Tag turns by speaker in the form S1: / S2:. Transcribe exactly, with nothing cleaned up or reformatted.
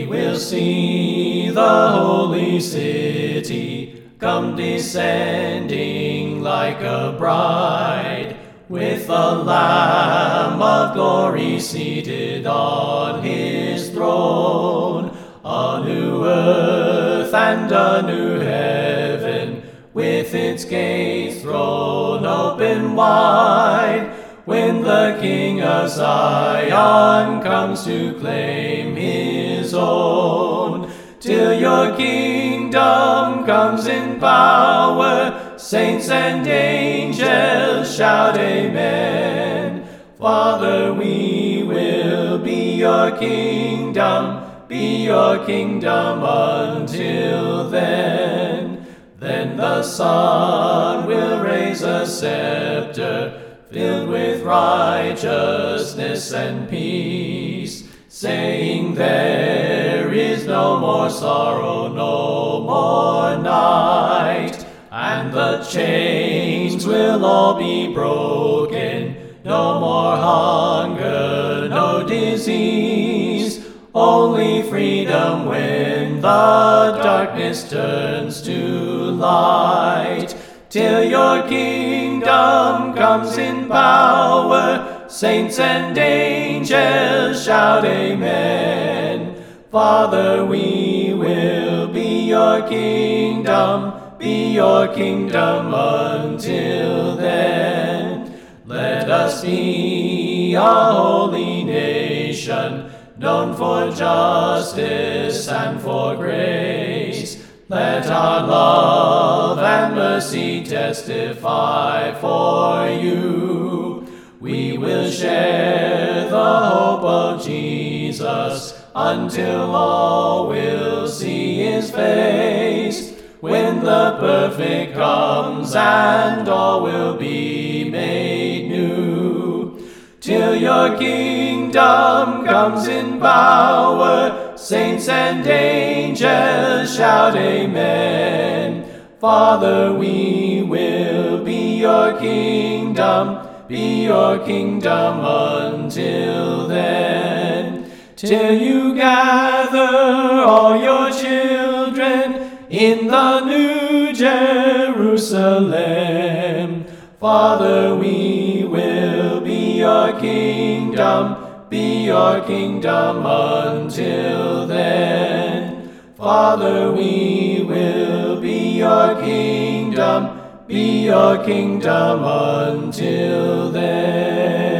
S1: will see the holy city come descending like a bride, with the Lamb of glory seated on his throne. A new earth and a new heaven, with its gates thrown open wide, when the King of Zion comes to claim his own. Till your kingdom comes in power, saints and angels shout amen. Father, we will be your kingdom, be your kingdom until then. Then the Son will raise a scepter, filled with righteousness and peace, saying there is no more sorrow, no more night, and the chains will all be broken, no more hunger, no disease, only freedom when the darkness turns to light. Till your kingdom comes in power, saints and angels shout amen. Father, we will be your kingdom, be your kingdom until then. Let us be a holy nation, known for justice and for grace. Let our love and mercy testify for you. We will share the hope of Jesus until all will see his face, when the perfect comes and all will be made new. Till your kingdom comes in power, saints and angels shout amen. Father, we will be your kingdom, be your kingdom until then. Till you gather all your children in the new Jerusalem. Father, we will be your kingdom, be your kingdom until then. Father, we will be your kingdom, be your kingdom until then.